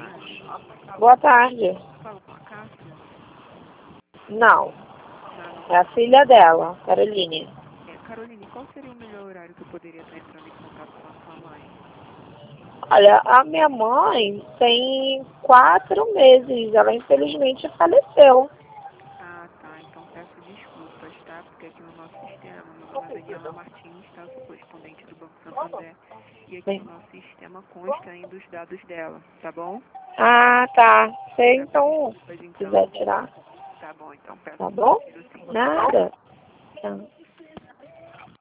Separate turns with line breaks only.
tarde.
Boa tarde.
Falo com a Cássia?
Não,
Não.
é a filha dela, Caroline.
Caroline, qual seria o melhor horário que eu poderia estar entrando em contato com a sua mãe?
Olha, a minha mãe tem 4 meses, ela infelizmente faleceu.
Ah, tá. Então peço desculpas, tá? Porque aqui no nosso sistema, meu nome é Daniela Martins, tá? Eu sou correspondente do Banco Santander. E aqui no nosso sistema consta ainda os dados dela, tá bom?
Ah, tá. Sei, então,
Desculpas,
se
então.
quiser tirar,
Tá bom, então peço
tá bom?
retiro sim.
Nada. Tá.